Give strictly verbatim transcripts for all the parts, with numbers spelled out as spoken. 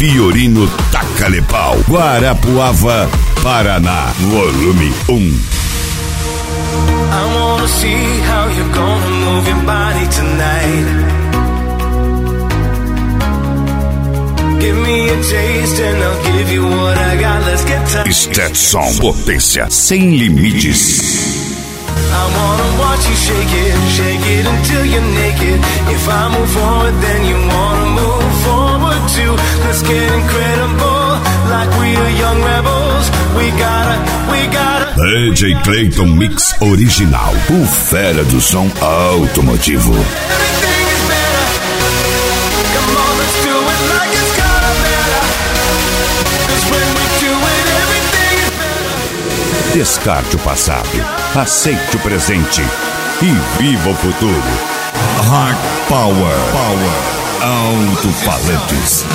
Fiorino Taca-le-Pau, Guarapuava, Paraná, volume um. I wanna see how you're gonna move your body tonight. Give me a taste and I'll give you what I got. Let's get tight. Stetson, potência sem limites. I wanna watch you shake it, shake it until you're naked. If I move forward, then you wanna move forward too. Let's get incredible, like we are young rebels. We gotta, we gotta. D J Clayton Mix Original, o fera do som automotivo. Everything is better. Come on, let's do it like it's gotta better. 'Cause when we do it, everything is better. Descarte o passado, aceite o presente e viva o futuro. Hard Power, Power, alto-falantes.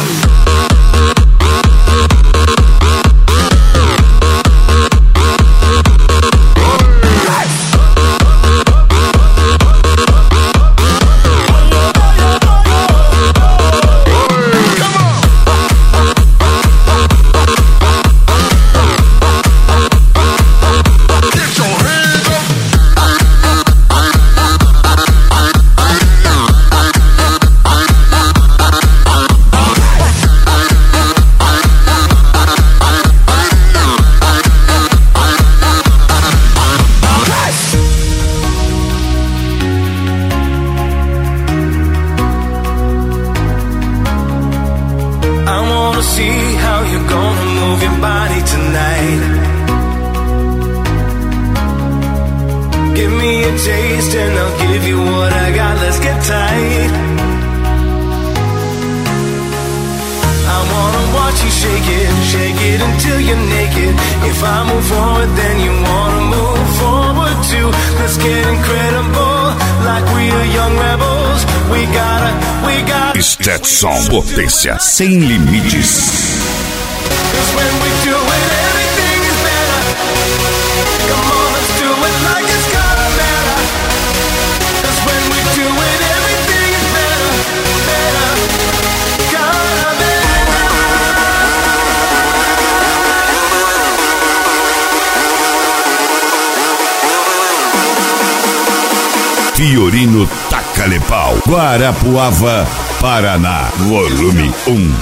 Stetson, potência sem limites. Fiorino Taca-le-Pau, Guarapuava, Paraná, volume um.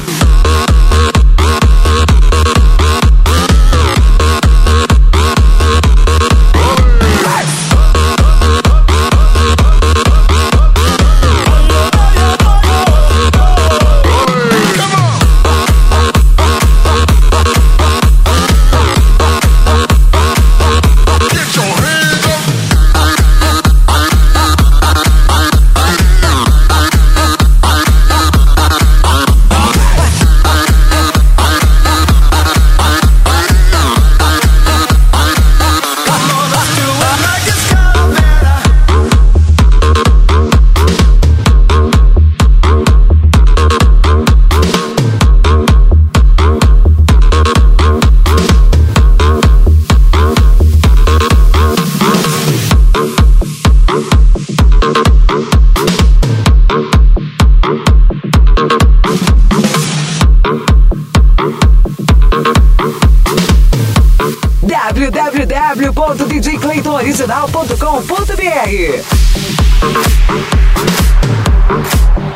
w w w ponto d j clayton original ponto com ponto b r